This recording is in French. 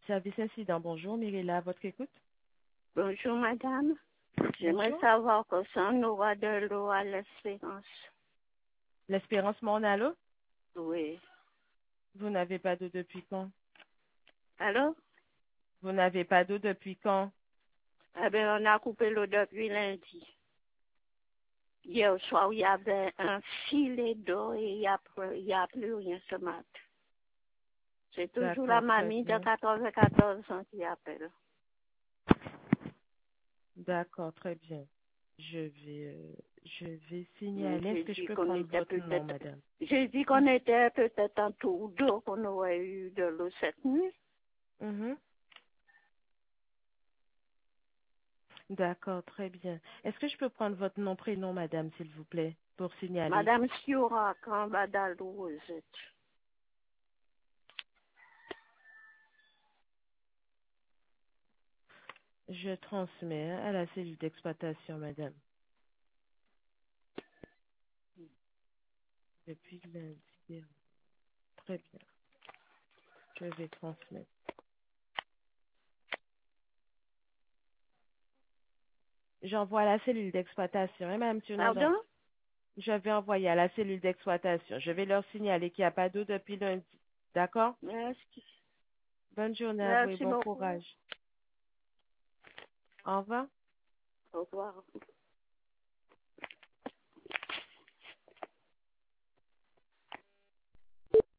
Service incident, bonjour, Mirella, à votre écoute. Bonjour madame, j'aimerais Bonjour. savoir que ça on aura de l'eau à l'Espérance. L'Espérance Mornalo, Oui. vous n'avez pas d'eau depuis quand? Allô? Vous n'avez pas d'eau depuis quand? Eh bien, on a coupé l'eau depuis lundi. Hier soir, il y avait un filet d'eau et il y a plus rien ce matin. C'est toujours la D'accord, très mamie de bien. 94 ans qui appelle. D'accord, très bien. Je vais Mais signaler. Est-ce J'ai que je dit peux qu'on prendre était votre nom, peut-être, madame? j'ai dit qu'on était peut-être un tour d'eau, qu'on aurait eu de l'eau cette nuit. Mhm. D'accord, très bien. Est-ce que je peux prendre votre nom, prénom, madame, s'il vous plaît, pour signaler? Madame Siora, Cambadalo Rosette. Je transmets à la cellule d'exploitation, madame. Depuis lundi dernier. Très bien. Je vais transmettre. J'envoie à la cellule d'exploitation, hein, madame Tionadon? Pardon? Je vais envoyer à la cellule d'exploitation. Je vais leur signaler qu'il n'y a pas d'eau depuis lundi. D'accord? Merci. Bonne journée à vous et Merci bon beaucoup. courage. Au revoir. Au revoir.